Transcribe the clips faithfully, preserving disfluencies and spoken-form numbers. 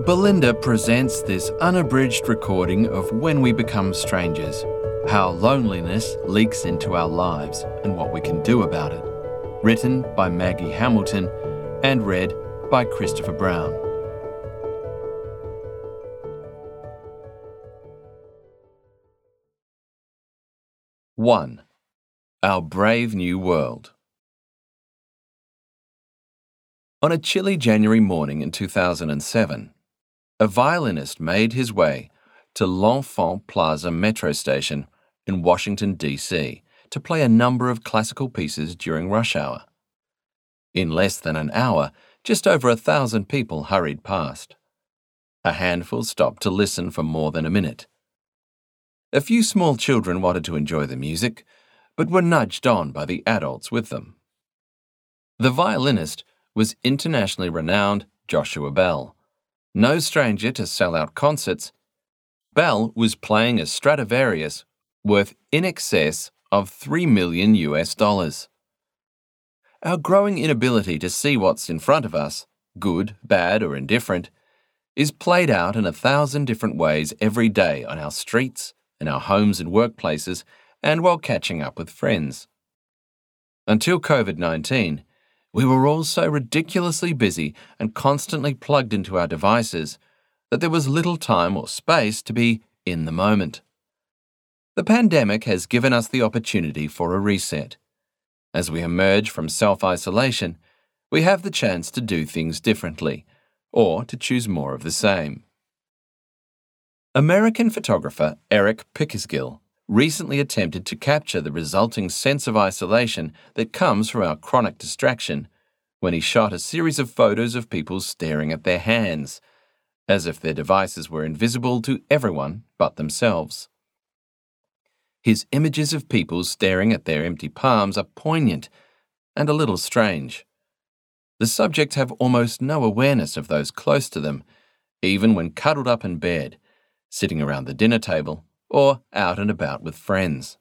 Belinda presents this unabridged recording of When We Become Strangers, how loneliness leaks into our lives and what we can do about it. Written by Maggie Hamilton and read by Christopher Brown. one. Our Brave New World. On a chilly January morning in two thousand seven, a violinist made his way to L'Enfant Plaza metro station in Washington, D C to play a number of classical pieces during rush hour. In less than an hour, just over a thousand people hurried past. A handful stopped to listen for more than a minute. A few small children wanted to enjoy the music, but were nudged on by the adults with them. The violinist was internationally renowned Joshua Bell. No stranger to sell-out concerts, Bell was playing a Stradivarius worth in excess of three million U S dollars. Our growing inability to see what's in front of us, good, bad, or indifferent, is played out in a thousand different ways every day on our streets, in our homes and workplaces, and while catching up with friends. Until COVID nineteen, we were all so ridiculously busy and constantly plugged into our devices that there was little time or space to be in the moment. The pandemic has given us the opportunity for a reset. As we emerge from self-isolation, we have the chance to do things differently, or to choose more of the same. American photographer Eric Pickersgill recently attempted to capture the resulting sense of isolation that comes from our chronic distraction when he shot a series of photos of people staring at their hands, as if their devices were invisible to everyone but themselves. His images of people staring at their empty palms are poignant and a little strange. The subjects have almost no awareness of those close to them, even when cuddled up in bed, sitting around the dinner table, or out and about with friends.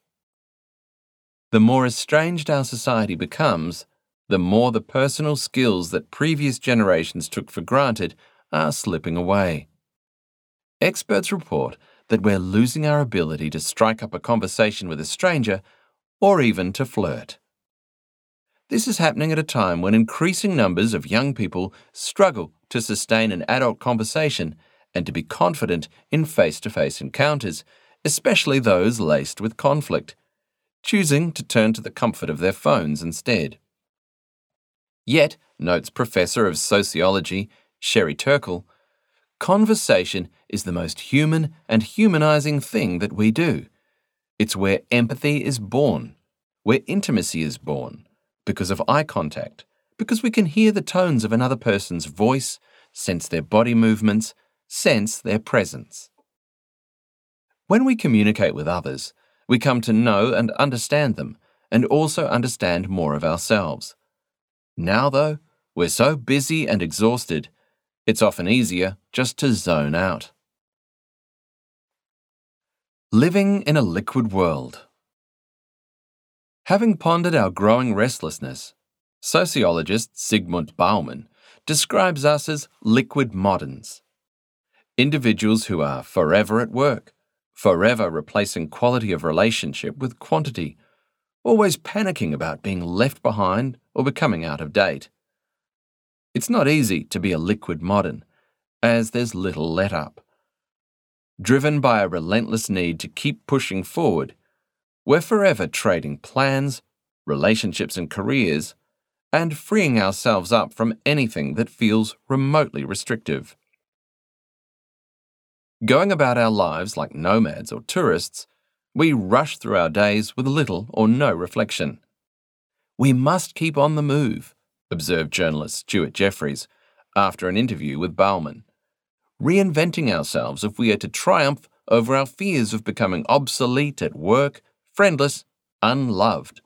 The more estranged our society becomes, the more the personal skills that previous generations took for granted are slipping away. Experts report that we're losing our ability to strike up a conversation with a stranger or even to flirt. This is happening at a time when increasing numbers of young people struggle to sustain an adult conversation and to be confident in face-to-face encounters, especially those laced with conflict, choosing to turn to the comfort of their phones instead. Yet, notes Professor of Sociology Sherry Turkle, conversation is the most human and humanizing thing that we do. It's where empathy is born, where intimacy is born, because of eye contact, because we can hear the tones of another person's voice, sense their body movements, sense their presence. When we communicate with others, we come to know and understand them, and also understand more of ourselves. Now, though, we're so busy and exhausted, it's often easier just to zone out. Living in a liquid world. Having pondered our growing restlessness, sociologist Zygmunt Bauman describes us as liquid moderns. Individuals who are forever at work, forever replacing quality of relationship with quantity, always panicking about being left behind or becoming out of date. It's not easy to be a liquid modern, as there's little let up. Driven by a relentless need to keep pushing forward, we're forever trading plans, relationships and careers, and freeing ourselves up from anything that feels remotely restrictive. Going about our lives like nomads or tourists, we rush through our days with little or no reflection. We must keep on the move, observed journalist Stuart Jeffries after an interview with Bauman, reinventing ourselves if we are to triumph over our fears of becoming obsolete at work, friendless, unloved.